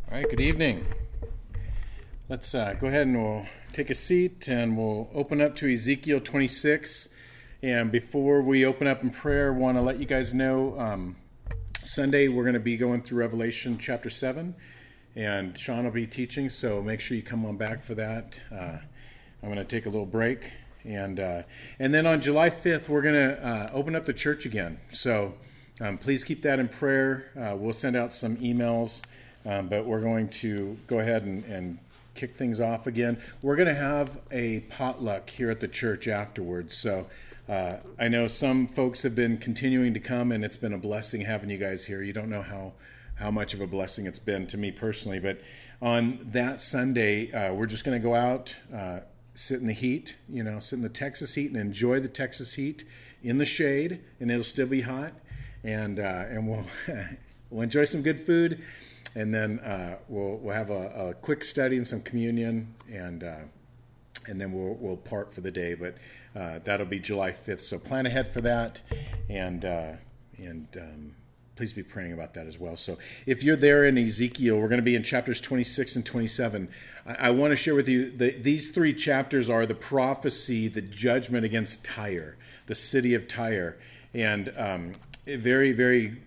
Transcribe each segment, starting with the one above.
All right, good evening. Let's go ahead and we'll take a seat and we'll open up to Ezekiel 26. And before we open up in prayer, I want to let you guys know Sunday we're going to be going through Revelation chapter 7. And Sean will be teaching, so make sure you come on back for that. I'm going to take a little break. And then on July 5th, we're going to open up the church again. So please keep that in prayer. We'll send out some emails. But we're going to go ahead and kick things off again. We're going to have a potluck here at the church afterwards. So I know some folks have been continuing to come, and it's been a blessing having you guys here. You don't know how much of a blessing it's been to me personally. But on that Sunday, we're just going to go out, sit in the heat, sit in the Texas heat and enjoy the Texas heat in the shade, and it'll still be hot. And we'll, we'll enjoy some good food. And then we'll have a quick study and some communion, and then we'll part for the day. But that'll be July 5th. So plan ahead for that, and please be praying about that as well. So if you're there in Ezekiel, we're going to be in chapters 26 and 27. I want to share with you these three chapters are the prophecy, the judgment against Tyre, the city of Tyre, and very, very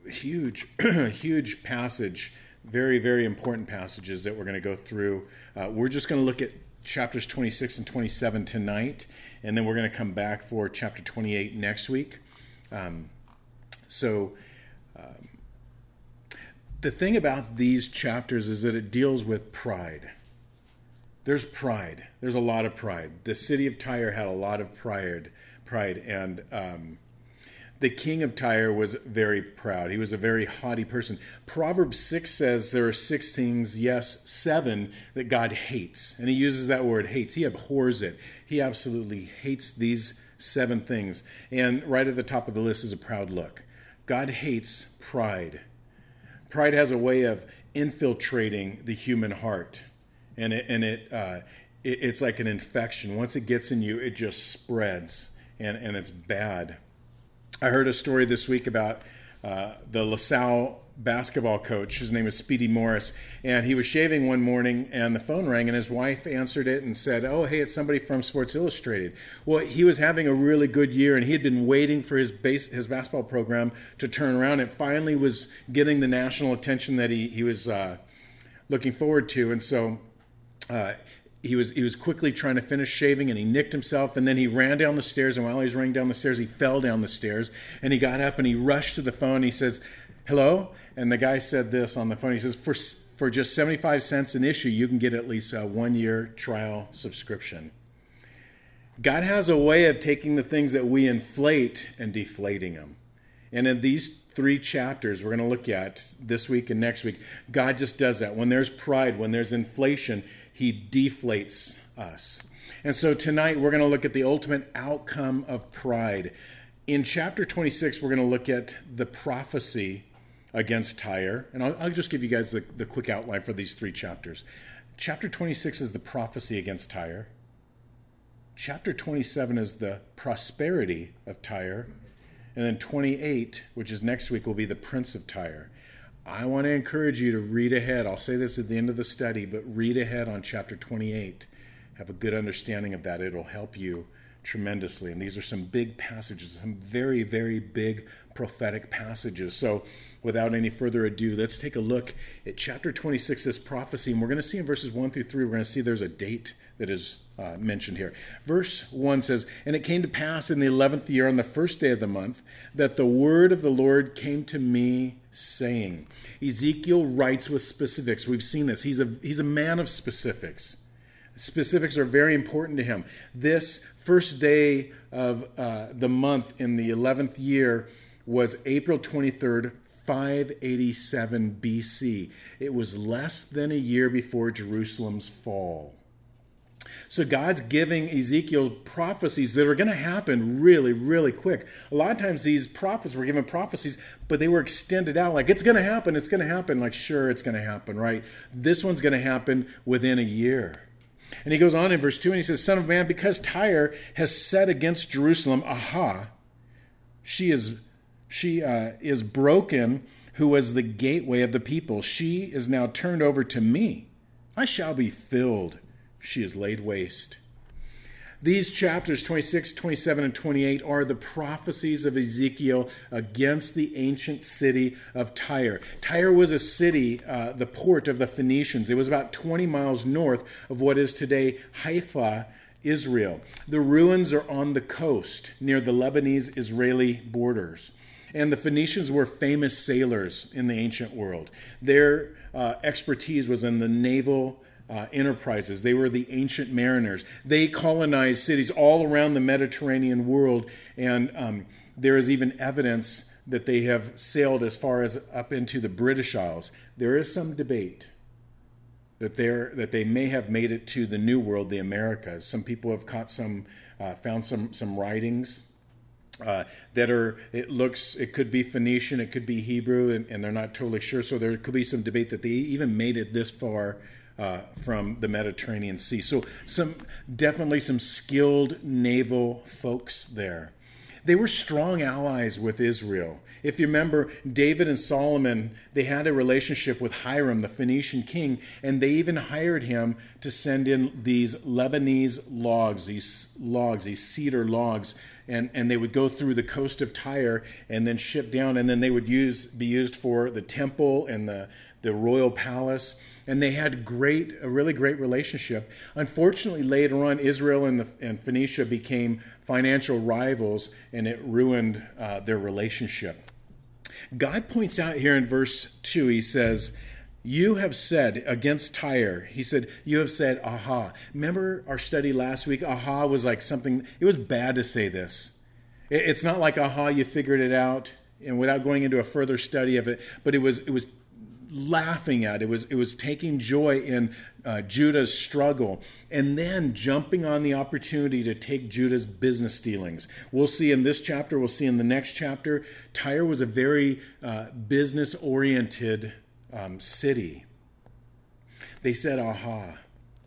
huge passage, very, very important passages that we're going to go through. We're just going to look at chapters 26 and 27 tonight, and then we're going to come back for chapter 28 next week. The thing about these chapters is that it deals with pride. There's pride. There's a lot of pride. The city of Tyre had a lot of pride, and the king of Tyre was very proud. He was a very haughty person. Proverbs 6 says there are 6 things, yes, 7, that God hates. And he uses that word hates. He abhors it. He absolutely hates these 7 things. And right at the top of the list is a proud look. God hates pride. Pride has a way of infiltrating the human heart. And it's like an infection. Once it gets in you, it just spreads. And it's bad. I heard a story this week about the LaSalle basketball coach. His name is Speedy Morris, and he was shaving one morning, and the phone rang, and his wife answered it and said, "Oh, hey, it's somebody from Sports Illustrated." Well, he was having a really good year, and he had been waiting for his basketball program to turn around. It finally was getting the national attention that he was looking forward to, and so He was quickly trying to finish shaving, and he nicked himself, and then he ran down the stairs, and while he was running down the stairs, he fell down the stairs, and he got up, and he rushed to the phone. He says, "Hello?" And the guy said this on the phone. He says, for just 75 cents an issue, you can get at least a 1-year trial subscription. God has a way of taking the things that we inflate and deflating them. And in these 3 chapters we're going to look at this week and next week, God just does that. When there's pride, when there's inflation, he deflates us. And so tonight we're going to look at the ultimate outcome of pride. In chapter 26, we're going to look at the prophecy against Tyre. And I'll just give you guys the quick outline for these 3 chapters. Chapter 26 is the prophecy against Tyre. Chapter 27 is the prosperity of Tyre. And then 28, which is next week, will be the prince of Tyre. I want to encourage you to read ahead. I'll say this at the end of the study, but read ahead on chapter 28. Have a good understanding of that. It'll help you tremendously. And these are some big passages, some very, very big prophetic passages. So without any further ado, let's take a look at chapter 26, this prophecy. And we're going to see in verses 1 through 3, we're going to see there's a date that is mentioned here. Verse 1 says, "And it came to pass in the 11th year on the first day of the month that the word of the Lord came to me, saying." Ezekiel writes with specifics. We've seen this. He's a man of specifics. Specifics are very important to him. This first day of the month in the 11th year was April 23rd, 587 BC. It was less than a year before Jerusalem's fall. So God's giving Ezekiel prophecies that are going to happen really, really quick. A lot of times these prophets were given prophecies, but they were extended out. Like, it's going to happen. Like, sure, it's going to happen, right? This one's going to happen within a year. And he goes on in verse 2 and he says, "Son of man, because Tyre has said against Jerusalem, aha, she is broken, who was the gateway of the people. She is now turned over to me. I shall be filled. She is laid waste. These chapters 26, 27, and 28 are the prophecies of Ezekiel against the ancient city of Tyre. Tyre was a city, the port of the Phoenicians. It was about 20 miles north of what is today Haifa, Israel. The ruins are on the coast near the Lebanese-Israeli borders. And the Phoenicians were famous sailors in the ancient world. Their expertise was in the naval enterprises. They were the ancient mariners. They colonized cities all around the Mediterranean world, and there is even evidence that they have sailed as far as up into the British Isles. There is some debate that they may have made it to the New World, the Americas. Some people have found some writings that are, it could be Phoenician, it could be Hebrew, and they're not totally sure. So there could be some debate that they even made it this far from the Mediterranean Sea. So definitely some skilled naval folks there. They were strong allies with Israel. If you remember, David and Solomon, they had a relationship with Hiram, the Phoenician king, and they even hired him to send in these Lebanese logs, these cedar logs, and they would go through the coast of Tyre and then ship down, and then they would be used for the temple and the royal palace. And they had a really great relationship. Unfortunately, later on, Israel and Phoenicia became financial rivals, and it ruined their relationship. God points out here in verse 2, he says, you have said against Tyre, he said, you have said, aha. Remember our study last week? Aha was like something, it was bad to say this. It's not like, aha, you figured it out, and without going into a further study of it, but it was laughing at it was taking joy in Judah's struggle, and then jumping on the opportunity to take Judah's business dealings. We'll see in this chapter, we'll see in the next chapter, Tyre was a very business-oriented city. They said, aha.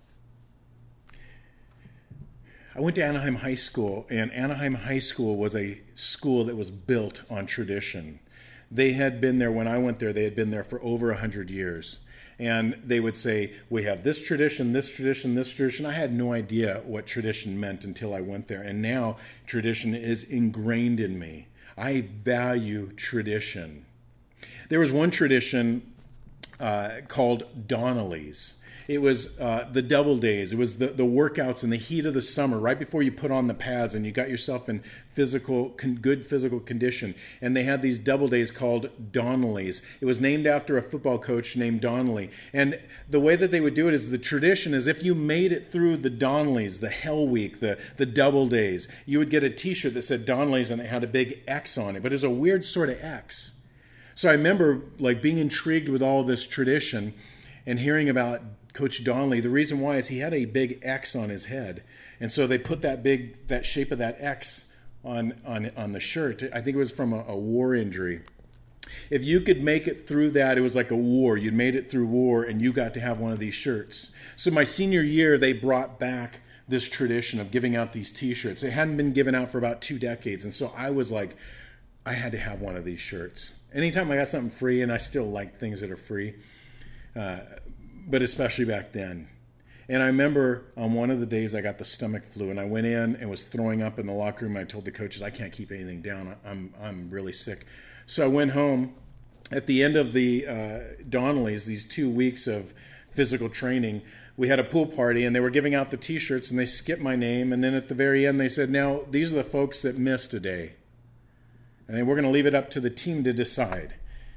I went to Anaheim High School, and Anaheim High School was a school that was built on tradition. They had been there when I went there. They had been there for over 100 years. And they would say, we have this tradition, this tradition, this tradition. I had no idea what tradition meant until I went there. And now tradition is ingrained in me. I value tradition. There was one tradition called Donnelly's. It was the double days. It was the workouts in the heat of the summer, right before you put on the pads and you got yourself in good physical condition. And they had these double days called Donnelly's. It was named after a football coach named Donnelly. And the way that they would do it is, the tradition is, if you made it through the Donnelly's, the Hell Week, the double days, you would get a T-shirt that said Donnelly's and it had a big X on it. But it was a weird sort of X. So I remember being intrigued with all this tradition and hearing about Coach Donnelly. The reason why is he had a big X on his head, and so they put that shape of that X on the shirt. I think it was from a war injury. If you could make it through that, it was like a war. You'd made it through war, and you got to have one of these shirts. So my senior year, they brought back this tradition of giving out these T-shirts. It hadn't been given out for about 2 decades, and so I was like, I had to have one of these shirts. Anytime I got something free, and I still like things that are free, but especially back then. And I remember on one of the days I got the stomach flu, and I went in and was throwing up in the locker room. I told the coaches, I can't keep anything down. I'm really sick. So I went home. At the end of the Donnelly's, these 2 weeks of physical training, we had a pool party, and they were giving out the T-shirts, and they skipped my name. And then at the very end, they said, now, these are the folks that missed today. And then we're going to leave it up to the team to decide.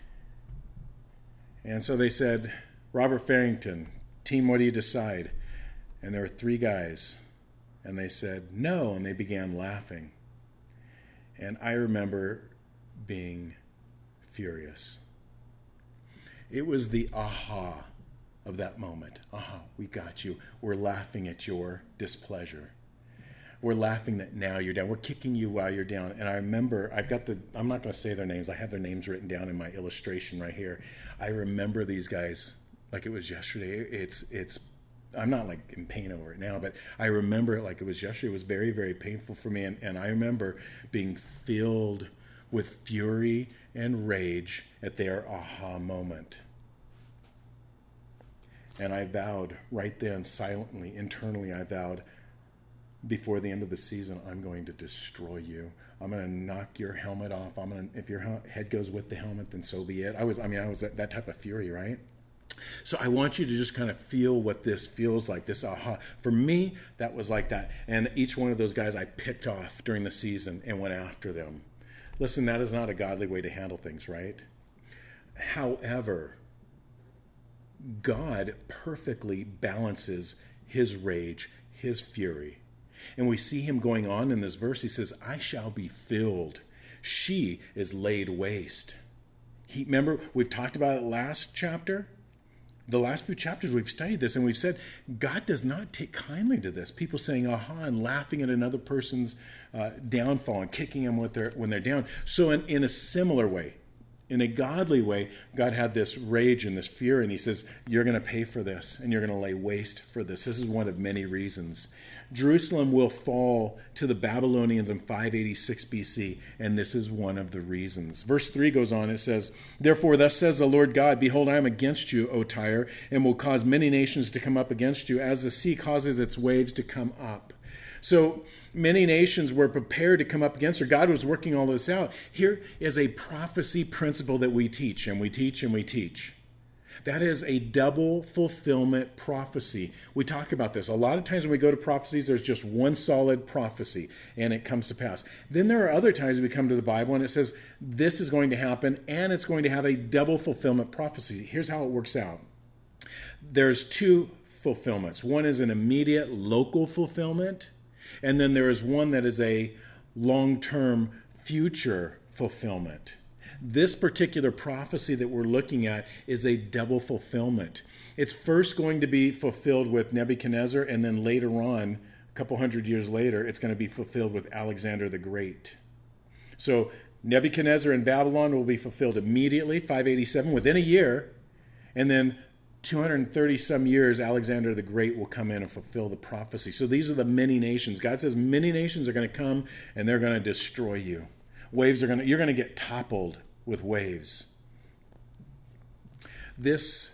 And so they said, Robert Farrington, team, what do you decide? And there were 3 guys, and they said, no, and they began laughing. And I remember being furious. It was the aha of that moment. Aha, we got you. We're laughing at your displeasure. We're laughing that now you're down. We're kicking you while you're down. And I remember, I'm not going to say their names. I have their names written down in my illustration right here. I remember these guys like it was yesterday. I'm not in pain over it now, but I remember it like it was yesterday. It was very, very painful for me. And I remember being filled with fury and rage at their aha moment. And I vowed right then, silently, internally, I vowed, before the end of the season, I'm going to destroy you. I'm going to knock your helmet off. If your head goes with the helmet, then so be it. I was that type of fury, right? So I want you to just kind of feel what this feels like, this aha. For me, that was like that. And each one of those guys I picked off during the season and went after them. Listen, that is not a godly way to handle things, right? However, God perfectly balances his rage, his fury. And we see him going on in this verse. He says, I shall be filled. She is laid waste. Remember, we've talked about it last chapter. The last few chapters we've studied this, and we've said God does not take kindly to this. People saying aha and laughing at another person's downfall and kicking them when they're down. So in a similar way, in a godly way, God had this rage and this fear, and he says, you're going to pay for this, and you're going to lay waste for this. This is one of many reasons. Jerusalem will fall to the Babylonians in 586 BC, and this is one of the reasons. Verse 3 goes on, it says, therefore, thus says the Lord God, behold, I am against you, O Tyre, and will cause many nations to come up against you, as the sea causes its waves to come up. So many nations were prepared to come up against her. God was working all this out. Here is a prophecy principle that we teach, and we teach, and we teach. That is a double fulfillment prophecy. We talk about this. A lot of times when we go to prophecies, there's just one solid prophecy, and it comes to pass. Then there are other times we come to the Bible, and it says, this is going to happen, and it's going to have a double fulfillment prophecy. Here's how it works out. There's two fulfillments. One is an immediate local fulfillment, and then there is one that is a long-term future fulfillment. This particular prophecy that we're looking at is a double fulfillment. It's first going to be fulfilled with Nebuchadnezzar, and then later on, a couple hundred years later, it's going to be fulfilled with Alexander the Great. So Nebuchadnezzar in Babylon will be fulfilled immediately, 587, within a year, and then 230 some years, Alexander the Great will come in and fulfill the prophecy. So these are the many nations. God says many nations are going to come, and they're going to destroy you. You're going to get toppled with waves. This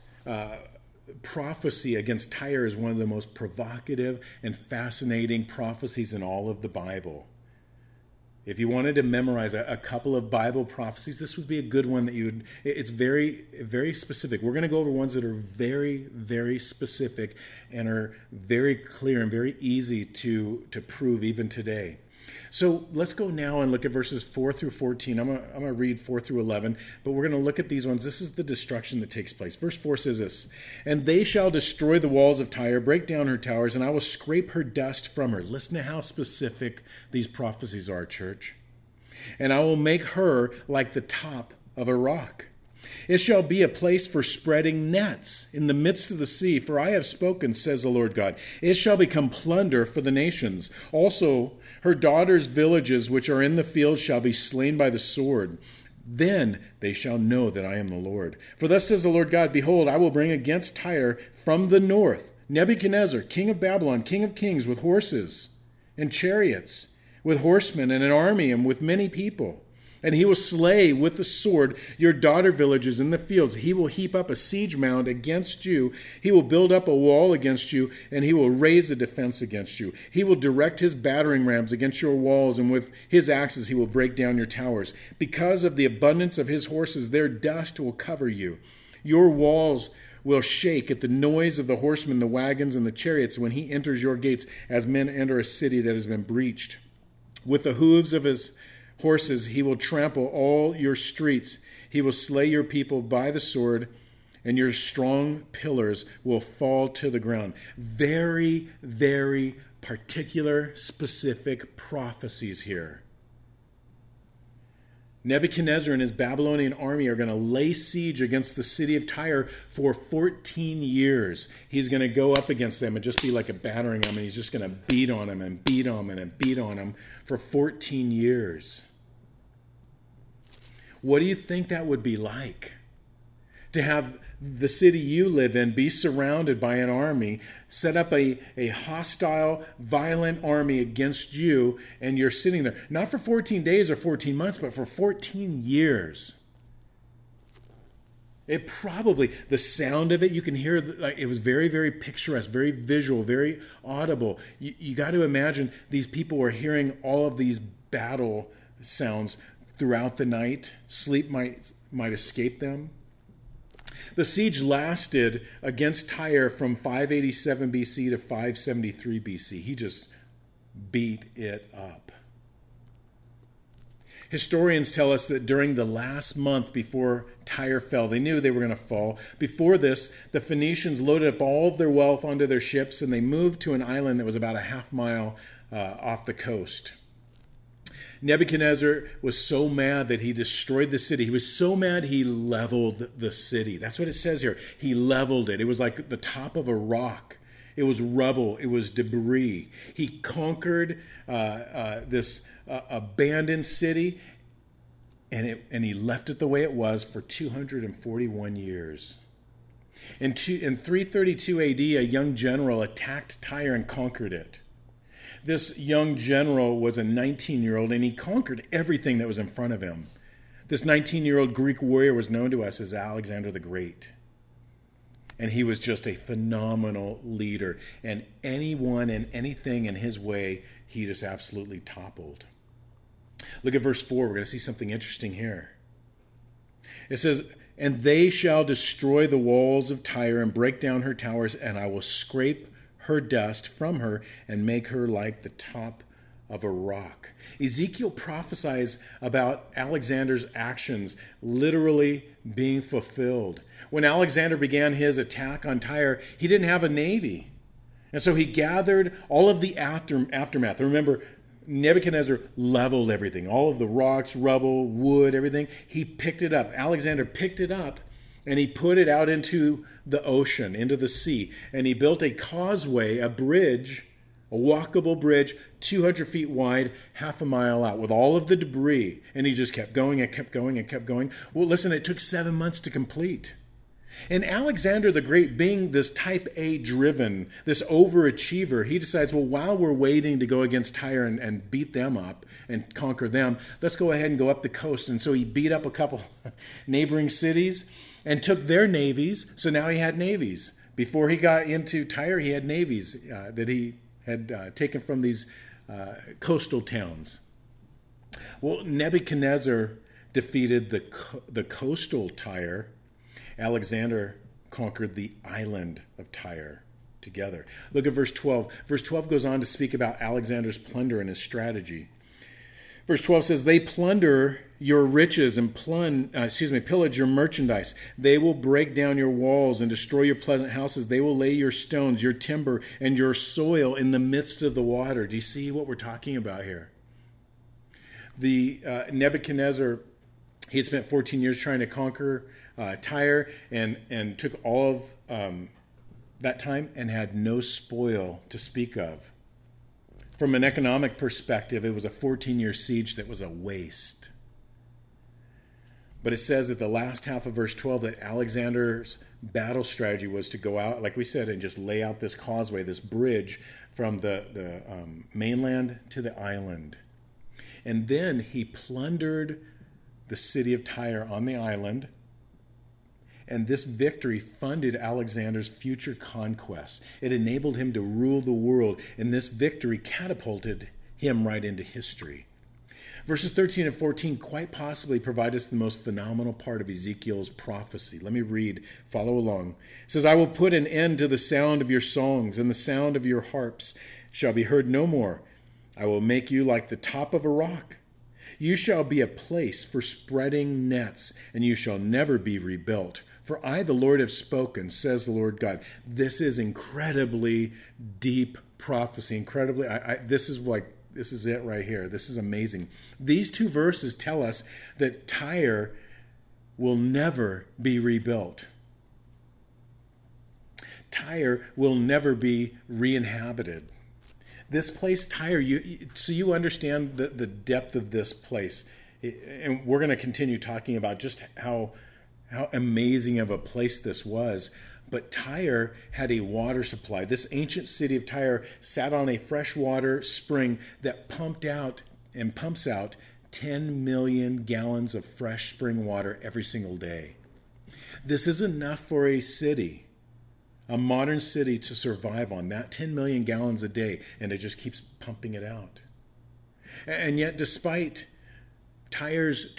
prophecy against Tyre is one of the most provocative and fascinating prophecies in all of the Bible. If you wanted to memorize a couple of Bible prophecies, this would be a good one that it's very, very specific. We're going to go over ones that are very, very specific and are very clear and very easy to prove even today. So let's go now and look at verses 4 through 14. I'm going to read 4 through 11, but we're going to look at these ones. This is the destruction that takes place. Verse 4 says this, and they shall destroy the walls of Tyre, break down her towers, and I will scrape her dust from her. Listen to how specific these prophecies are, church. And I will make her like the top of a rock. It shall be a place for spreading nets in the midst of the sea, for I have spoken, says the Lord God. It shall become plunder for the nations. Also, her daughters' villages which are in the fields shall be slain by the sword. Then they shall know that I am the Lord. For thus says the Lord God, behold, I will bring against Tyre from the north Nebuchadnezzar, king of Babylon, king of kings, with horses and chariots, with horsemen and an army, and with many people. And he will slay with the sword your daughter villages in the fields. He will heap up a siege mound against you. He will build up a wall against you, and he will raise a defense against you. He will direct his battering rams against your walls, and with his axes he will break down your towers. Because of the abundance of his horses, their dust will cover you. Your walls will shake at the noise of the horsemen, the wagons, and the chariots when he enters your gates, as men enter a city that has been breached. With the hooves of his horses, he will trample all your streets. He will slay your people by the sword, and your strong pillars will fall to the ground. Very, very particular, specific prophecies here. Nebuchadnezzar and his Babylonian army are going to lay siege against the city of Tyre for 14 years. He's going to go up against them and just be like a battering ram, and he's just going to beat on them and beat on them and beat on them for 14 years. What do you think that would be like? To have the city you live in be surrounded by an army, set up a hostile, violent army against you, and you're sitting there, not for 14 days or 14 months, but for 14 years. It probably, the sound of it, you can hear, it was very, very picturesque, very visual, very audible. You got to imagine these people were hearing all of these battle sounds throughout the night. Sleep might escape them. The siege lasted against Tyre from 587 BC to 573 BC. He just beat it up. Historians tell us that during the last month before Tyre fell, they knew they were going to fall. Before this, the Phoenicians loaded up all of their wealth onto their ships, and they moved to an island that was about a half mile off the coast. Nebuchadnezzar was so mad that he destroyed the city. He was so mad he leveled the city. That's what it says here. He leveled it. It was like the top of a rock. It was rubble. It was debris. He conquered this abandoned city, and he left it the way it was for 241 years. In 332 AD, a young general attacked Tyre and conquered it. This young general was a 19-year-old, and he conquered everything that was in front of him. This 19-year-old Greek warrior was known to us as Alexander the Great. And he was just a phenomenal leader. And anyone and anything in his way, he just absolutely toppled. Look at verse 4. We're going to see something interesting here. It says, "And they shall destroy the walls of Tyre and break down her towers, and I will scrape her dust from her and make her like the top of a rock." Ezekiel prophesies about Alexander's actions literally being fulfilled. When Alexander began his attack on Tyre, he didn't have a navy. And so he gathered all of the aftermath. Remember, Nebuchadnezzar leveled everything, all of the rocks, rubble, wood, everything. He picked it up. Alexander picked it up, and he put it out into the ocean, into the sea. And he built a causeway, a bridge, a walkable bridge, 200 feet wide, half a mile out, with all of the debris. And he just kept going and kept going and kept going. Well, listen, it took 7 months to complete. And Alexander the Great, being this type A driven, this overachiever, he decides, well, while we're waiting to go against Tyre and beat them up and conquer them, let's go ahead and go up the coast. And so he beat up a couple neighboring cities and took their navies. So now he had navies. Before he got into Tyre, he had navies that he had taken from these coastal towns. Well, Nebuchadnezzar defeated the coastal Tyre. Alexander conquered the island of Tyre together. Look at verse 12. Verse 12 goes on to speak about Alexander's plunder and his strategy. Verse 12 says, "They plunder your riches and pillage your merchandise. They will break down your walls and destroy your pleasant houses. They will lay your stones, your timber, and your soil in the midst of the water." Do you see what we're talking about here? The Nebuchadnezzar, he had spent 14 years trying to conquer Tyre and took all of that time and had no spoil to speak of. From an economic perspective, it was a 14-year siege that was a waste. But it says at the last half of verse 12 that Alexander's battle strategy was to go out, like we said, and just lay out this causeway, this bridge from the mainland to the island. And then he plundered the city of Tyre on the island. And this victory funded Alexander's future conquests. It enabled him to rule the world. And this victory catapulted him right into history. Verses 13 and 14 quite possibly provide us the most phenomenal part of Ezekiel's prophecy. Let me read. Follow along. It says, "I will put an end to the sound of your songs, and the sound of your harps shall be heard no more. I will make you like the top of a rock. You shall be a place for spreading nets, and you shall never be rebuilt. For I, the Lord, have spoken, says the Lord God." This is incredibly deep prophecy. Incredibly, this is it right here. This is amazing. These two verses tell us that Tyre will never be rebuilt. Tyre will never be re-inhabited. This place, Tyre, so you understand the depth of this place. And we're going to continue talking about just how how amazing of a place this was. But Tyre had a water supply. This ancient city of Tyre sat on a freshwater spring that pumped out and pumps out 10 million gallons of fresh spring water every single day. This is enough for a city, a modern city, to survive on that 10 million gallons a day, and it just keeps pumping it out. And yet, despite Tyre's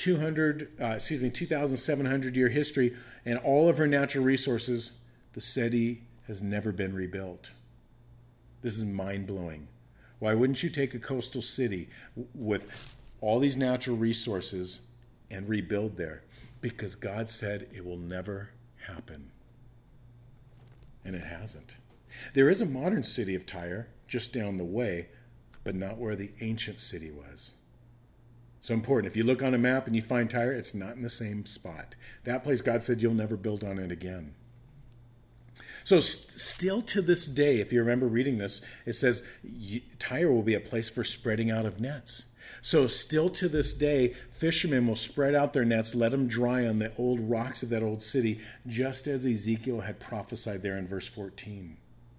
2,700 year history and all of her natural resources, the city has never been rebuilt. This is mind-blowing. Why wouldn't you take a coastal city with all these natural resources and rebuild there? Because God said it will never happen. And it hasn't. There is a modern city of Tyre just down the way, but not where the ancient city was. So important. If you look on a map and you find Tyre, it's not in the same spot. That place, God said you'll never build on it again. So still to this day, if you remember reading this, it says Tyre will be a place for spreading out of nets. So still to this day, fishermen will spread out their nets, let them dry on the old rocks of that old city, just as Ezekiel had prophesied there in verse 14.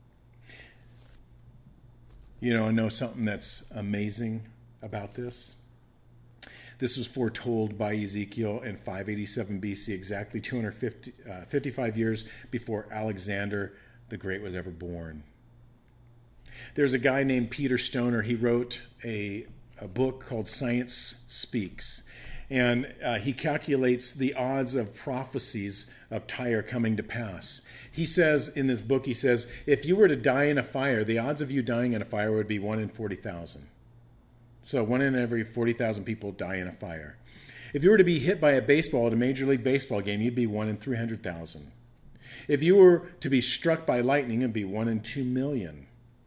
You know something that's amazing about this? This was foretold by Ezekiel in 587 BC, exactly 255 years before Alexander the Great was ever born. There's a guy named Peter Stoner. He wrote a book called Science Speaks, and he calculates the odds of prophecies of Tyre coming to pass. He says in this book, if you were to die in a fire, the odds of you dying in a fire would be 1 in 40,000. So 1 in every 40,000 people die in a fire. If you were to be hit by a baseball at a Major League Baseball game, you'd be 1 in 300,000. If you were to be struck by lightning, it'd be 1 in 2 million.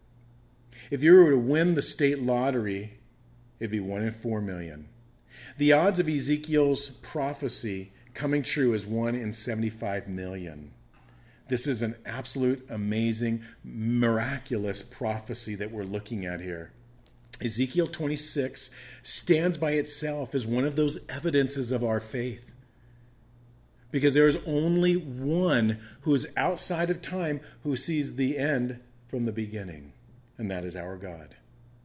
If you were to win the state lottery, it'd be 1 in 4 million. The odds of Ezekiel's prophecy coming true is 1 in 75 million. This is an absolute, amazing, miraculous prophecy that we're looking at here. Ezekiel 26 stands by itself as one of those evidences of our faith. Because there is only one who is outside of time who sees the end from the beginning, and that is our God.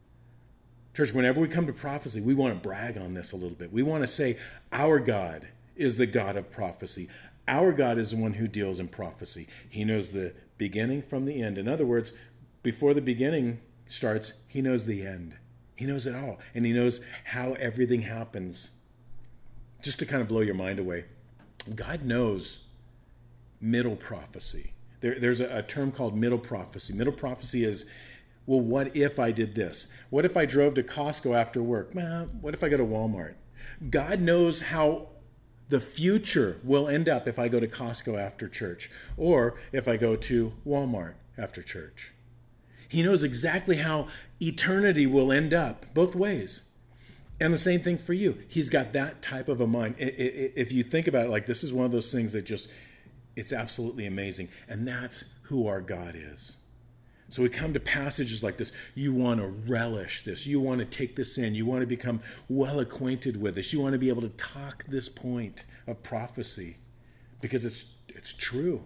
Church, whenever we come to prophecy, we want to brag on this a little bit. We want to say our God is the God of prophecy. Our God is the one who deals in prophecy. He knows the beginning from the end. In other words, before the beginning starts, he knows the end. He knows it all, and he knows how everything happens. Just to kind of blow your mind away, God knows middle prophecy. There's a term called middle prophecy. Middle prophecy is, well, what if I did this? What if I drove to Costco after work? What if I go to Walmart? God knows how the future will end up if I go to Costco after church, or if I go to Walmart after church. He knows exactly how eternity will end up, both ways. And the same thing for you. He's got that type of a mind. If you think about it, like, this is one of those things that just, it's absolutely amazing. And that's who our God is. So we come to passages like this. You want to relish this. You want to take this in. You want to become well acquainted with this. You want to be able to talk this point of prophecy because it's true.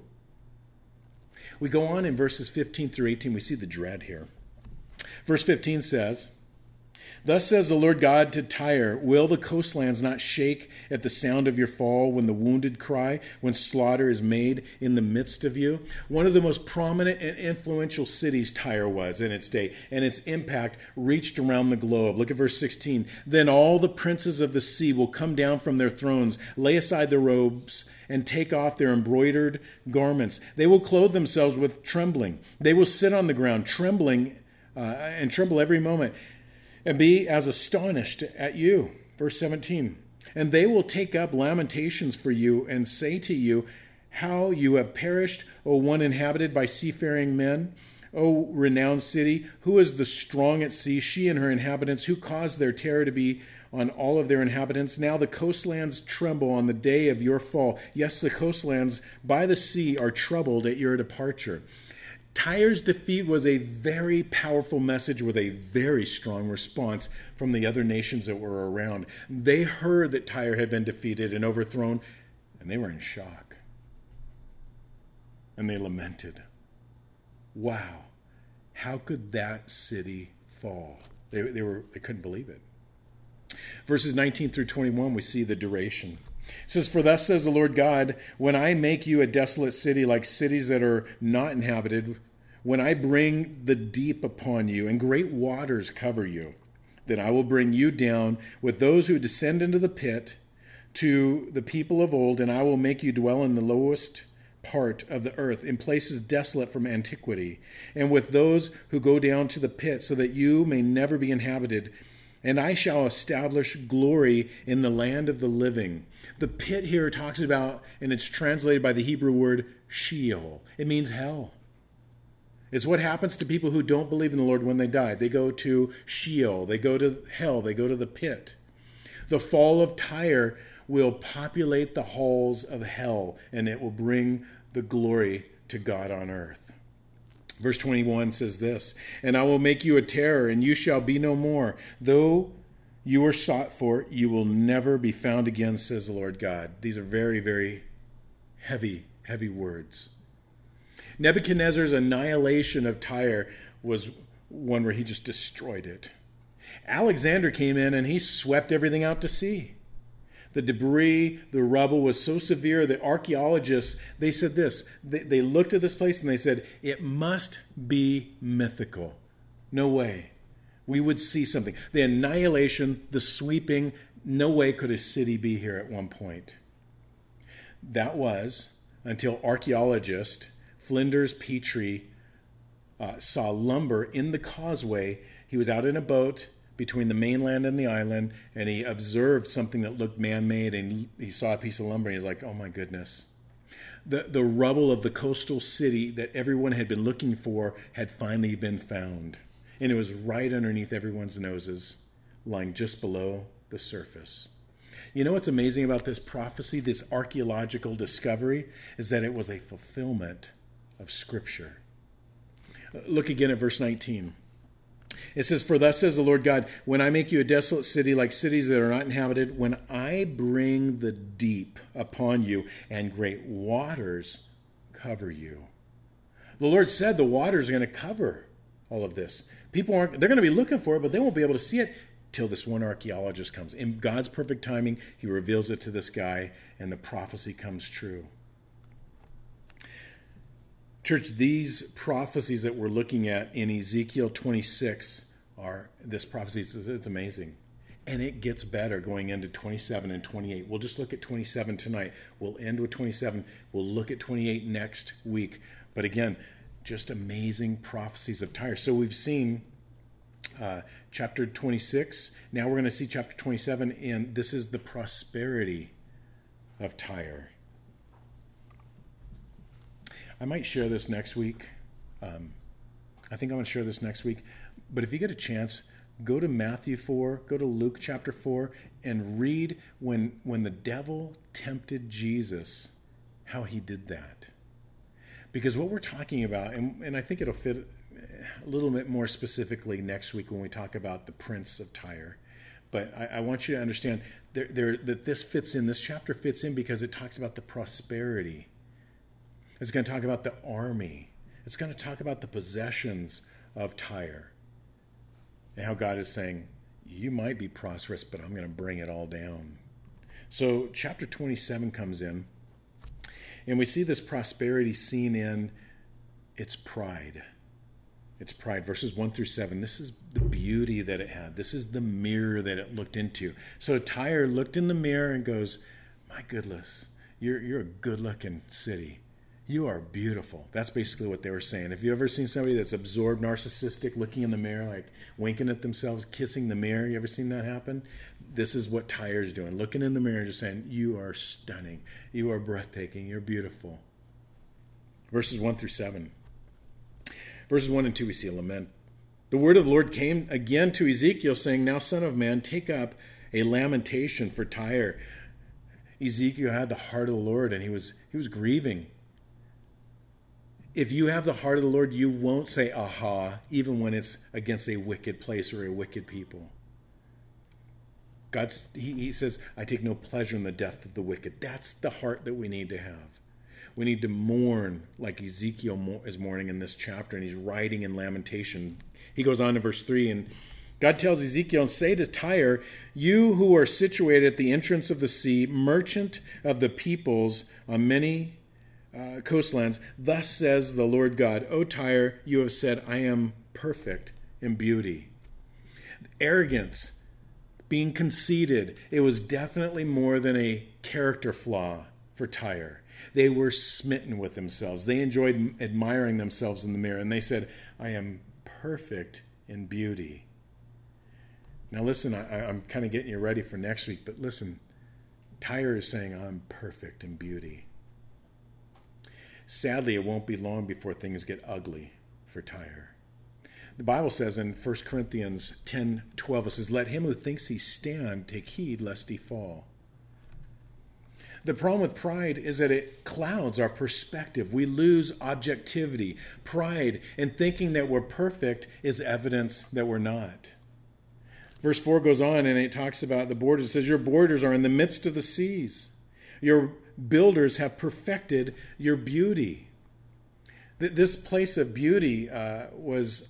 We go on in verses 15 through 18. We see the dread here. Verse 15 says, "Thus says the Lord God to Tyre, will the coastlands not shake at the sound of your fall when the wounded cry, when slaughter is made in the midst of you?" One of the most prominent and influential cities Tyre was in its day, and its impact reached around the globe. Look at verse 16. "Then all the princes of the sea will come down from their thrones, lay aside their robes, and take off their embroidered garments. They will clothe themselves with trembling. They will sit on the ground, trembling and tremble every moment, and be as astonished at you." Verse 17. "And they will take up lamentations for you and say to you, how you have perished, O one inhabited by seafaring men, O renowned city, who is the strong at sea, she and her inhabitants, who caused their terror to be on all of their inhabitants. Now the coastlands tremble on the day of your fall. Yes, the coastlands by the sea are troubled at your departure." Tyre's defeat was a very powerful message with a very strong response from the other nations that were around. They heard that Tyre had been defeated and overthrown, and they were in shock. and they lamented. Wow. How could that city fall? They couldn't believe it. Verses 19 through 21, we see the duration. It says, "For thus says the Lord God, when I make you a desolate city like cities that are not inhabited, when I bring the deep upon you and great waters cover you, then I will bring you down with those who descend into the pit to the people of old, and I will make you dwell in the lowest part of the earth, in places desolate from antiquity, and with those who go down to the pit, so that you may never be inhabited. And I shall establish glory in the land of the living." The pit here talks about, and it's translated by the Hebrew word Sheol. It means hell. It's what happens to people who don't believe in the Lord when they die. They go to Sheol. They go to hell. They go to the pit. The fall of Tyre will populate the halls of hell, and it will bring the glory to God on earth. Verse 21 says this, "And I will make you a terror, and you shall be no more. Though you are sought for, you will never be found again, says the Lord God." These are very, very heavy, heavy words. Nebuchadnezzar's annihilation of Tyre was one where he just destroyed it. Alexander came in and he swept everything out to sea. The debris, the rubble was so severe that archaeologists, they said this. They looked at this place and they said, it must be mythical. No way. We would see something. The annihilation, the sweeping, no way could a city be here at one point. That was until archaeologist Flinders Petrie saw lumber in the causeway. He was out in a boat between the mainland and the island, and he observed something that looked man-made, and he saw a piece of lumber, and he's like, oh my goodness. The rubble of the coastal city that everyone had been looking for had finally been found. And it was right underneath everyone's noses, lying just below the surface. You know what's amazing about this prophecy, this archaeological discovery, is that it was a fulfillment of Scripture. Look again at verse 19. It says, "For thus says the Lord God, when I make you a desolate city like cities that are not inhabited, when I bring the deep upon you and great waters cover you." The Lord said the waters are going to cover all of this. They're going to be looking for it, but they won't be able to see it till this one archaeologist comes. In God's perfect timing, he reveals it to this guy, and the prophecy comes true. Church, these prophecies that we're looking at in Ezekiel 26 this prophecy, it's amazing. And it gets better going into 27 and 28. We'll just look at 27 tonight. We'll end with 27. We'll look at 28 next week. But again, just amazing prophecies of Tyre. So we've seen chapter 26. Now we're going to see chapter 27, and this is the prosperity of Tyre. I might share this next week. I think I'm going to share this next week. But if you get a chance, go to Matthew 4, go to Luke chapter 4, and read when the devil tempted Jesus, how he did that. Because what we're talking about, and I think it'll fit a little bit more specifically next week when we talk about the prince of Tyre. But I want you to understand that this chapter fits in because it talks about the prosperity. It's going to talk about the army. It's going to talk about the possessions of Tyre. And how God is saying, you might be prosperous, but I'm going to bring it all down. So chapter 27 comes in, and we see this prosperity seen in its pride. Its pride, verses 1 through 7. This is the beauty that it had. This is the mirror that it looked into. So Tyre looked in the mirror and goes, my goodness, you're a good-looking city. You are beautiful. That's basically what they were saying. Have you ever seen somebody that's absorbed, narcissistic, looking in the mirror, like winking at themselves, kissing the mirror? You ever seen that happen? This is what Tyre's doing. Looking in the mirror, just saying, you are stunning. You are breathtaking. You're beautiful. Verses 1 through 7. Verses 1 and 2, we see a lament. The word of the Lord came again to Ezekiel, saying, now, son of man, take up a lamentation for Tyre. Ezekiel had the heart of the Lord, and he was grieving. If you have the heart of the Lord, you won't say, aha, even when it's against a wicked place or a wicked people. He says, I take no pleasure in the death of the wicked. That's the heart that we need to have. We need to mourn like Ezekiel is mourning in this chapter, and he's writing in lamentation. He goes on to verse 3, and God tells Ezekiel, say to Tyre, you who are situated at the entrance of the sea, merchant of the peoples on many coastlands, thus says the Lord God, O Tyre, you have said, I am perfect in beauty. Arrogance, being conceited, it was definitely more than a character flaw for Tyre. They were smitten with themselves. They enjoyed admiring themselves in the mirror, and they said, I am perfect in beauty. Now listen, I'm kind of getting you ready for next week, but listen, Tyre is saying, I'm perfect in beauty. Sadly, it won't be long before things get ugly for Tyre. The Bible says in 1 Corinthians 10:12, it says, let him who thinks he stand take heed lest he fall. The problem with pride is that it clouds our perspective. We lose objectivity. Pride and thinking that we're perfect is evidence that we're not. Verse 4 goes on and it talks about the borders. It says, your borders are in the midst of the seas. Your builders have perfected your beauty. This place of beauty Tyre was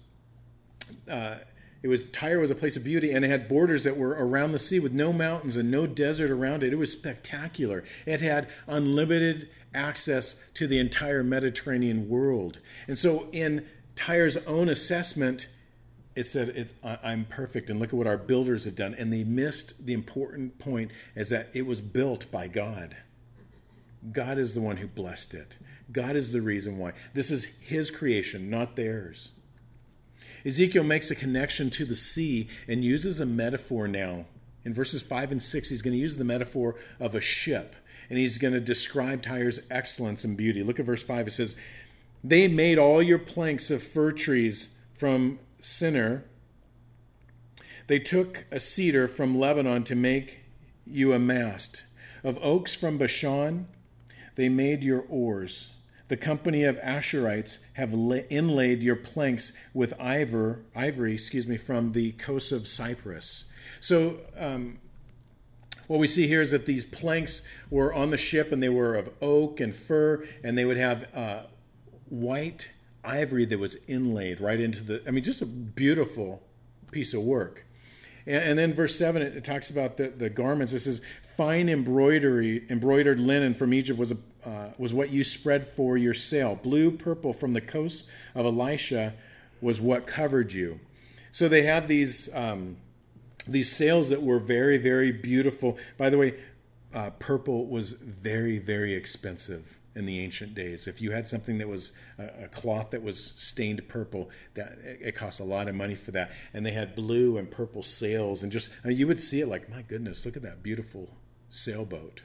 a place of beauty, and it had borders that were around the sea with no mountains and no desert around it. It was spectacular. It had unlimited access to the entire Mediterranean world. And so in Tyre's own assessment, it said, I'm perfect, and look at what our builders have done. And they missed the important point, is that it was built by God. God is the one who blessed it. God is the reason why. This is his creation, not theirs. Ezekiel makes a connection to the sea and uses a metaphor now. In verses 5 and 6, he's going to use the metaphor of a ship, and he's going to describe Tyre's excellence and beauty. Look at verse 5. It says, they made all your planks of fir trees from Sinner. They took a cedar from Lebanon to make you a mast. Of oaks from Bashan, they made your oars. The company of Asherites have inlaid your planks with ivory from the coast of Cyprus. So what we see here is that these planks were on the ship, and they were of oak and fir, and they would have white ivory that was inlaid right into just a beautiful piece of work. And then verse 7, it talks about the garments. It says, fine embroidered linen from Egypt was what you spread for your sail. Blue, purple from the coast of Elisha was what covered you. So they had these sails that were very, very beautiful. By the way, purple was very, very expensive in the ancient days. If you had something that was a cloth that was stained purple, that it cost a lot of money for that. And they had blue and purple sails, and you would see it like, my goodness, look at that beautiful sailboat.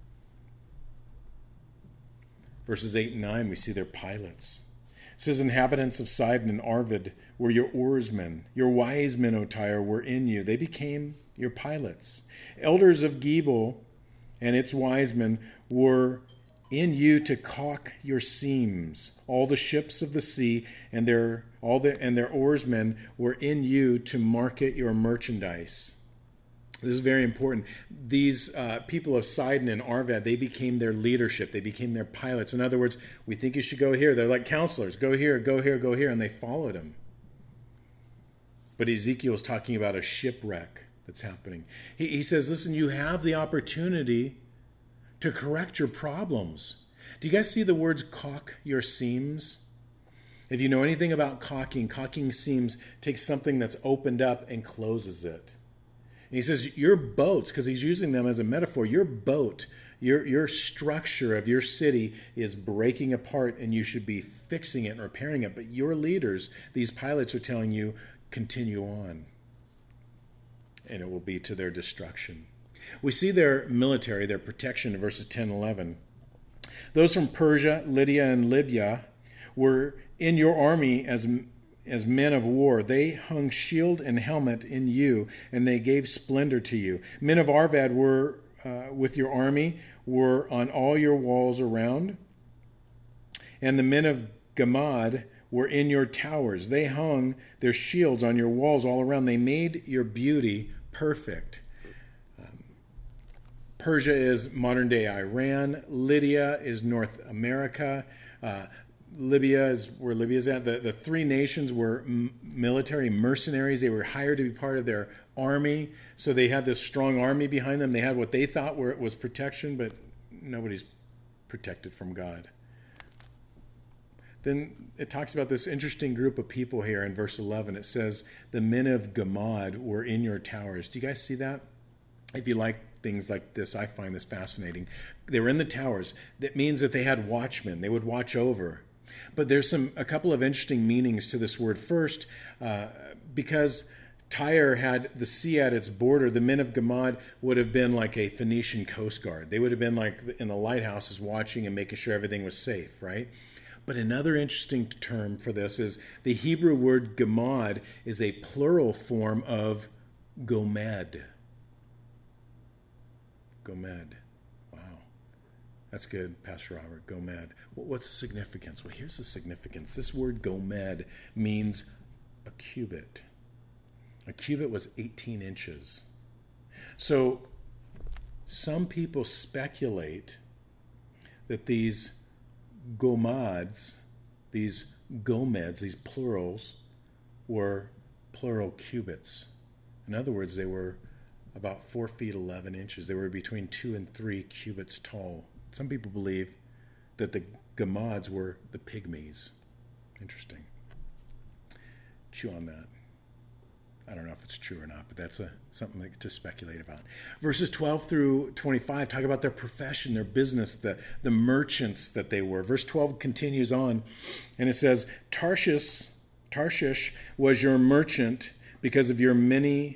Verses 8 and 9, we see their pilots. It says, inhabitants of Sidon and Arvad were your oarsmen. Your wise men, O Tyre, were in you. They became your pilots. Elders of Gebal and its wise men were in you to caulk your seams. All the ships of the sea and their oarsmen were in you to market your merchandise. This is very important. These people of Sidon and Arvad, they became their leadership. They became their pilots. In other words, we think you should go here. They're like counselors. Go here, go here, go here. And they followed him. But Ezekiel is talking about a shipwreck that's happening. He says, listen, you have the opportunity to correct your problems. Do you guys see the words caulk your seams? If you know anything about caulking seams takes something that's opened up and closes it. And he says, your boats, because he's using them as a metaphor, your boat, your structure of your city is breaking apart, and you should be fixing it and repairing it. But your leaders, these pilots, are telling you, continue on. And it will be to their destruction. We see their military, their protection in verses 10 and 11. Those from Persia, Lydia, and Libya were in your army as men of war. They hung shield and helmet in you, and they gave splendor to you. Men of Arvad were with your army, were on all your walls around. And the men of Gamad were in your towers. They hung their shields on your walls all around. They made your beauty perfect. Persia is modern-day Iran. Lydia is North America. Libya is where Libya's at. The three nations were military mercenaries. They were hired to be part of their army. So they had this strong army behind them. They had what they thought was protection, but nobody's protected from God. Then it talks about this interesting group of people here in verse 11. It says, the men of Gamad were in your towers. Do you guys see that? If you like things like this, I find this fascinating. They were in the towers. That means that they had watchmen. They would watch over. But there's a couple of interesting meanings to this word. First, because Tyre had the sea at its border, the men of Gamad would have been like a Phoenician coast guard. They would have been like in the lighthouses watching and making sure everything was safe, right? But another interesting term for this is the Hebrew word Gamad is a plural form of Gomed. Gomed. Wow. That's good, Pastor Robert. Gomed. What's the significance? Well, here's the significance. This word Gomed means a cubit. A cubit was 18 inches. So some people speculate that these gomads, these gomeds, these plurals, were plural cubits. In other words, they were about 4 feet 11 inches. They were between 2 and 3 cubits tall. Some people believe that the gomads were the pygmies. Interesting. Chew on that. I don't know if it's true or not, but that's something to speculate about. Verses 12 through 25 talk about their profession, their business, the merchants that they were. Verse 12 continues on, and it says, Tarshish was your merchant because of your many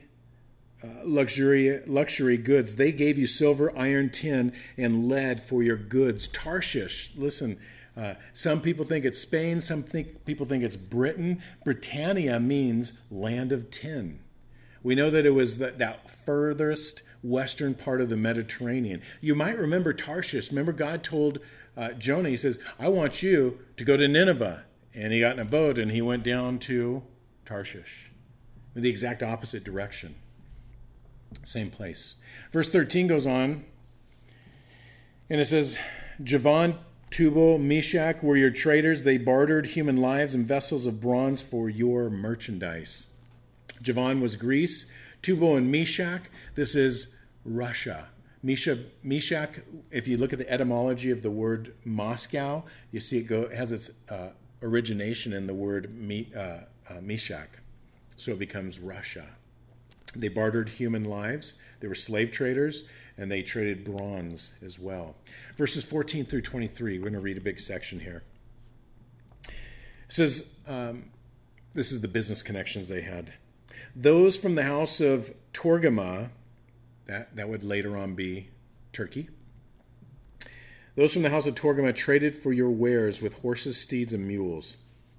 luxury goods. They gave you silver, iron, tin, and lead for your goods. Tarshish, listen, some people think it's Spain. People think it's Britain. Britannia means land of tin. We know that it was that furthest western part of the Mediterranean. You might remember Tarshish. Remember God told Jonah, he says, I want you to go to Nineveh. And he got in a boat and he went down to Tarshish, in the exact opposite direction. Same place. Verse 13 goes on, and it says, Javan, Tubal, Meshach were your traders. They bartered human lives and vessels of bronze for your merchandise. Javan was Greece. Tubal and Meshach, this is Russia. Meshach, if you look at the etymology of the word Moscow, you see it has its origination in the word Meshach. So it becomes Russia. They bartered human lives. They were slave traders, and they traded bronze as well. Verses 14 through 23, we're going to read a big section here. It says, this is the business connections they had. Those from the house of Torgama, that would later on be Turkey. Those from the house of Torgama traded for your wares with horses, steeds, and mules.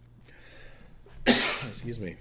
Excuse me.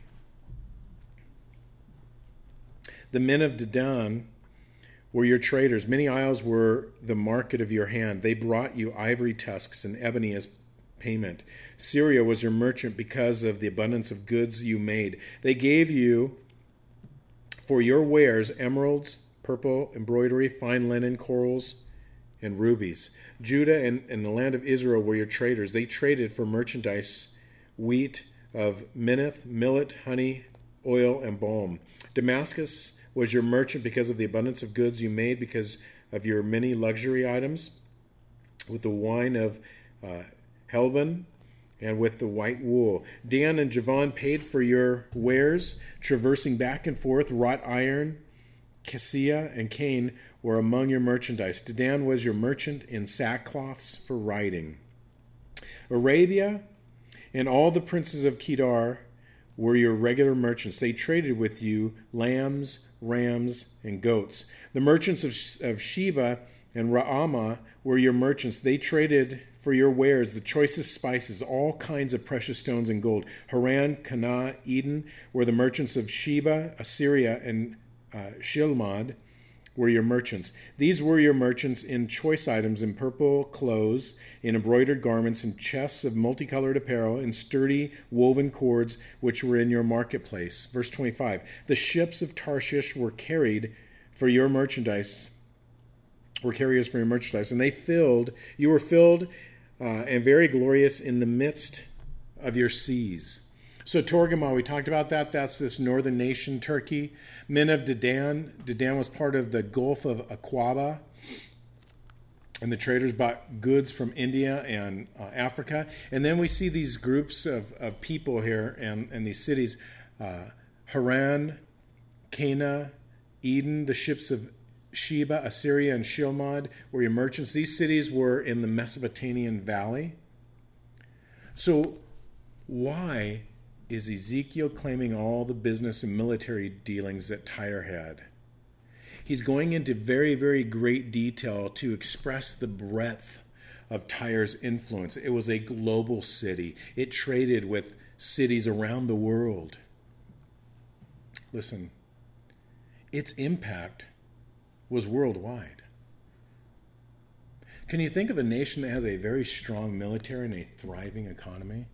The men of Dedan were your traders. Many isles were the market of your hand. They brought you ivory tusks and ebony as payment. Syria was your merchant because of the abundance of goods you made. They gave you for your wares emeralds, purple, embroidery, fine linen, corals, and rubies. Judah and the land of Israel were your traders. They traded for merchandise, wheat of Minnith, millet, honey, oil, and balm. Damascus was your merchant because of the abundance of goods you made, because of your many luxury items, with the wine of Helbon and with the white wool. Dan and Javan paid for your wares, traversing back and forth. Wrought iron, cassia, and cane were among your merchandise. Dedan was your merchant in sackcloths for riding. Arabia and all the princes of Kedar were your regular merchants. They traded with you lambs, rams, and goats. The merchants of Sheba and Raamah were your merchants. They traded for your wares the choicest spices, all kinds of precious stones and gold. Haran, Canaan, Eden were the merchants of Sheba. Assyria and Shilmad were your merchants. These were your merchants in choice items, in purple clothes, in embroidered garments, in chests of multicolored apparel, in sturdy woven cords, which were in your marketplace. Verse 25, the ships of Tarshish were carried for your merchandise were carriers for your merchandise. And you were filled and very glorious in the midst of your seas. So Togarmah, we talked about that. That's this northern nation, Turkey. Men of Dedan. Dedan was part of the Gulf of Aqaba. And the traders bought goods from India and Africa. And then we see these groups of people here and these cities. Haran, Cana, Eden, the ships of Sheba, Assyria, and Shilmad were your merchants. These cities were in the Mesopotamian valley. So why is Ezekiel claiming all the business and military dealings that Tyre had? He's going into very, very great detail to express the breadth of Tyre's influence. It was a global city. It traded with cities around the world. Listen, its impact was worldwide. Can you think of a nation that has a very strong military and a thriving economy?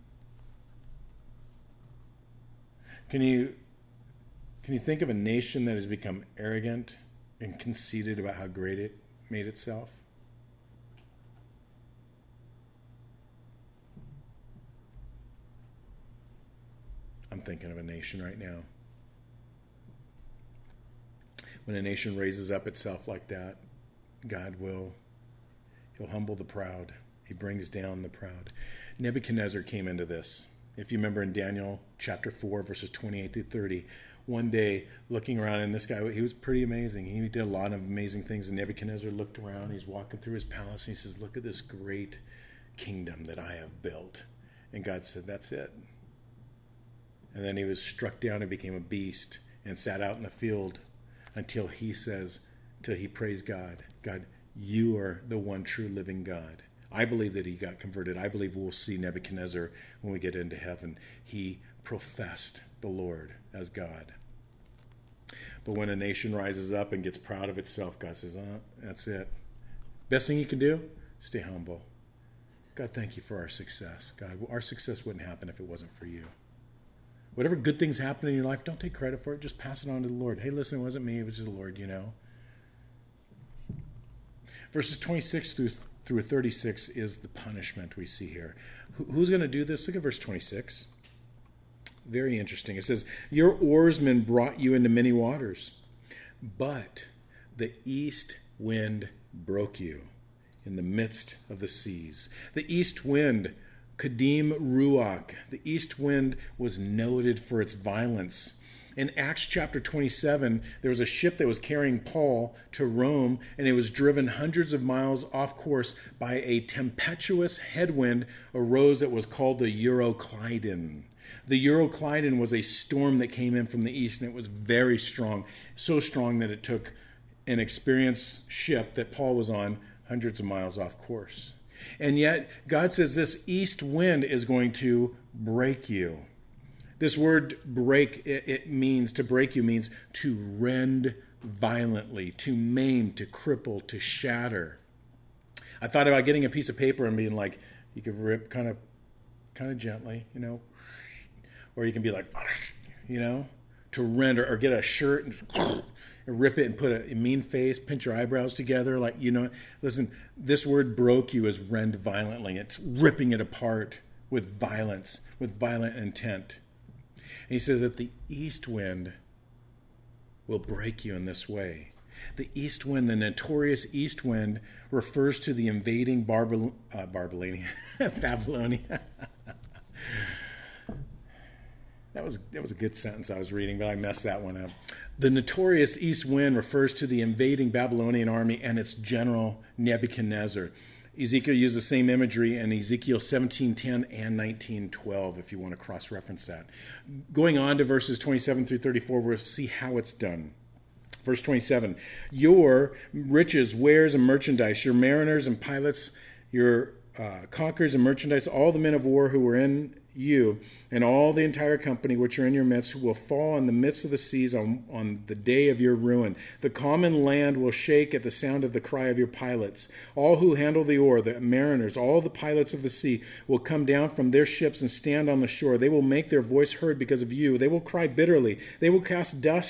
Can you think of a nation that has become arrogant and conceited about how great it made itself? I'm thinking of a nation right now. When a nation raises up itself like that, he'll humble the proud. He brings down the proud. Nebuchadnezzar came into this. If you remember in Daniel chapter 4, verses 28 through 30, one day looking around, and this guy, he was pretty amazing. He did a lot of amazing things. And Nebuchadnezzar looked around. He's walking through his palace, and he says, "Look at this great kingdom that I have built." And God said, "That's it." And then he was struck down and became a beast and sat out in the field until he praised God. God, you are the one true living God. I believe that he got converted. I believe we'll see Nebuchadnezzar when we get into heaven. He professed the Lord as God. But when a nation rises up and gets proud of itself, God says, that's it. Best thing you can do, stay humble. God, thank you for our success. God, our success wouldn't happen if it wasn't for you. Whatever good things happen in your life, don't take credit for it. Just pass it on to the Lord. Hey, listen, it wasn't me. It was just the Lord, you know. Verses 26 through 36 is the punishment we see here. Who's going to do this? Look at verse 26. Very interesting. It says, your oarsmen brought you into many waters, but the east wind broke you in the midst of the seas. The east wind, Kadim Ruach, the east wind was noted for its violence. In Acts chapter 27, there was a ship that was carrying Paul to Rome, and it was driven hundreds of miles off course by a tempestuous headwind arose that was called the Euroclydon. The Euroclydon was a storm that came in from the east, and it was very strong, so strong that it took an experienced ship that Paul was on hundreds of miles off course. And yet, God says this east wind is going to break you. This word break, it means, to break you means to rend violently, to maim, to cripple, to shatter. I thought about getting a piece of paper and being like, you could rip kind of gently, you know, or you can be like, you know, to rend, or get a shirt and just rip it and put a mean face, pinch your eyebrows together, like, you know. Listen, this word broke you is rend violently. It's ripping it apart with violence, with violent intent. And he says that the east wind will break you in this way. The east wind, the notorious east wind, refers to the invading Babylonia. That was a good sentence I was reading, but I messed that one up. The notorious east wind refers to the invading Babylonian army and its general Nebuchadnezzar. Ezekiel used the same imagery in Ezekiel 17:10 and 19:12, if you want to cross-reference that. Going on to verses 27 through 34, we'll see how it's done. Verse 27, your riches, wares, and merchandise, your mariners and pilots, your conquerors and merchandise, all the men of war who were in you, and all the entire company which are in your midst will fall in the midst of the seas on the day of your ruin. The common land will shake at the sound of the cry of your pilots. All who handle the oar, the mariners, all the pilots of the sea will come down from their ships and stand on the shore. They will make their voice heard because of you. They will cry bitterly. They will cast dust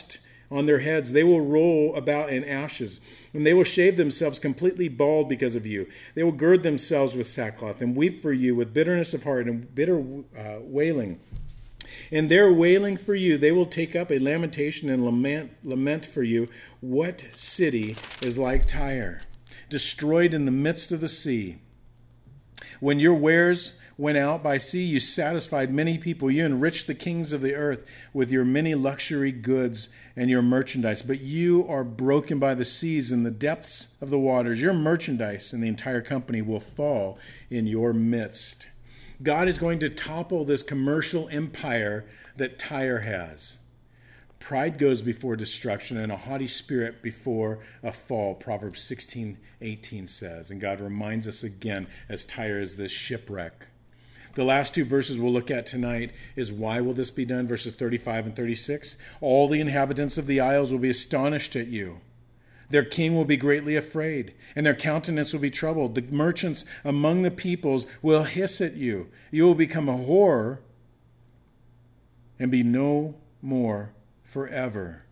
on their heads. They will roll about in ashes, and they will shave themselves completely bald because of you. They will gird themselves with sackcloth and weep for you with bitterness of heart and bitter wailing. In their wailing for you, they will take up a lamentation and lament for you. What city is like Tyre, destroyed in the midst of the sea? When your wares went out by sea, you satisfied many people. You enriched the kings of the earth with your many luxury goods and your merchandise. But you are broken by the seas and the depths of the waters. Your merchandise and the entire company will fall in your midst. God is going to topple this commercial empire that Tyre has. Pride goes before destruction, and a haughty spirit before a fall, Proverbs 16:18 says. And God reminds us again, as Tyre is this shipwreck. The last two verses we'll look at tonight is why will this be done? Verses 35 and 36. All the inhabitants of the isles will be astonished at you. Their king will be greatly afraid, and their countenance will be troubled. The merchants among the peoples will hiss at you. You will become a horror and be no more forever.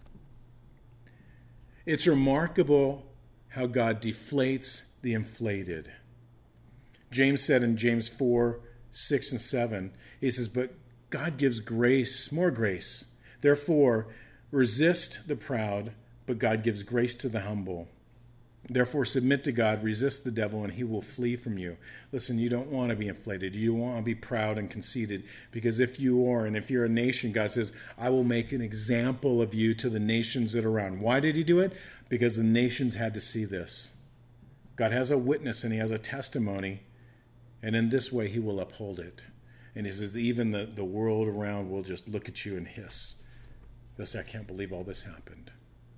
It's remarkable how God deflates the inflated. James said in James 4:6 and 7, he says, but God gives grace, more grace. Therefore, resist the proud, but God gives grace to the humble. Therefore, submit to God, resist the devil, and he will flee from you. Listen, you don't want to be inflated. You don't want to be proud and conceited, because if you are, and if you're a nation, God says, I will make an example of you to the nations that are around. Why did he do it? Because the nations had to see this. God has a witness and he has a testimony, and in this way he will uphold it. And he says, even the world around will just look at you and hiss. They'll say, I can't believe all this happened.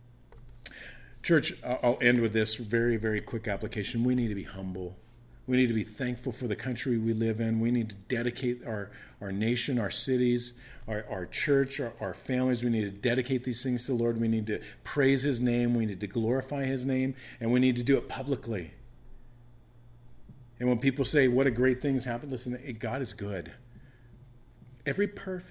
Church, I'll end with this very, very quick application. We need to be humble. We need to be thankful for the country we live in. We need to dedicate our nation, our cities, our church, our families. We need to dedicate these things to the Lord. We need to praise his name. We need to glorify his name. And we need to do it publicly. And when people say, what a great thing's happened, listen, God is good. Every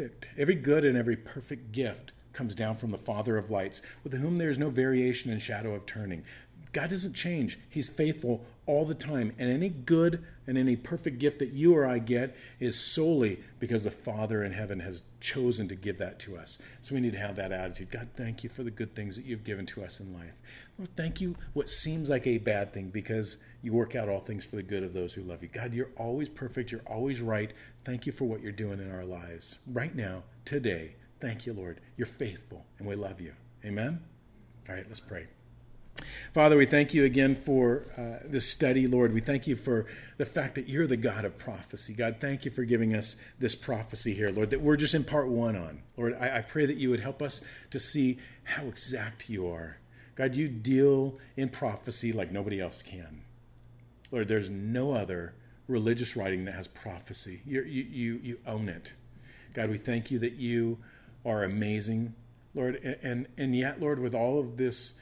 good and every perfect gift comes down from the Father of lights, with whom there is no variation and shadow of turning. God doesn't change. He's faithful all the time. And any good and any perfect gift that you or I get is solely because the Father in heaven has chosen to give that to us. So we need to have that attitude. God, thank you for the good things that you've given to us in life. Lord, thank you what seems like a bad thing, because you work out all things for the good of those who love you. God, you're always perfect. You're always right. Thank you for what you're doing in our lives right now, today. Thank you, Lord. You're faithful, and we love you. Amen? All right, let's pray. Father, we thank you again for this study, Lord. We thank you for the fact that you're the God of prophecy. God, thank you for giving us this prophecy here, Lord, that we're just in part one on. Lord, I pray that you would help us to see how exact you are. God, you deal in prophecy like nobody else can. Lord, there's no other religious writing that has prophecy. You own it. God, we thank you that you are amazing, Lord, and yet, Lord, with all of this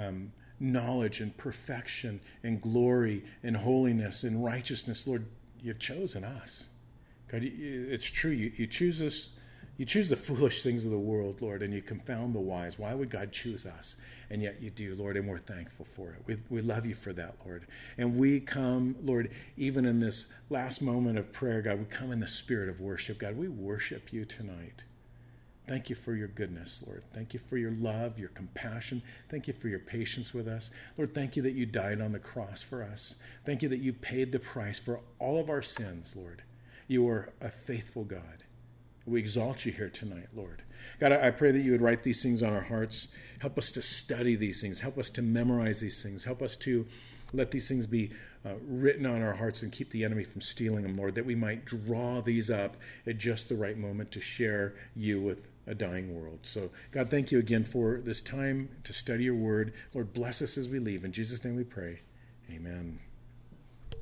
knowledge and perfection and glory and holiness and righteousness, Lord, you've chosen us. God, it's true. You choose us. You choose the foolish things of the world, Lord, and you confound the wise. Why would God choose us? And yet you do, Lord, and we're thankful for it. We love you for that, Lord. And we come, Lord, even in this last moment of prayer, God, we come in the spirit of worship. God, we worship you tonight. Thank you for your goodness, Lord. Thank you for your love, your compassion. Thank you for your patience with us. Lord, thank you that you died on the cross for us. Thank you that you paid the price for all of our sins, Lord. You are a faithful God. We exalt you here tonight, Lord. God, I pray that you would write these things on our hearts. Help us to study these things. Help us to memorize these things. Help us to let these things be written on our hearts and keep the enemy from stealing them, Lord, that we might draw these up at just the right moment to share you with a dying world. So, God, thank you again for this time to study your word. Lord, bless us as we leave. In Jesus' name we pray. Amen.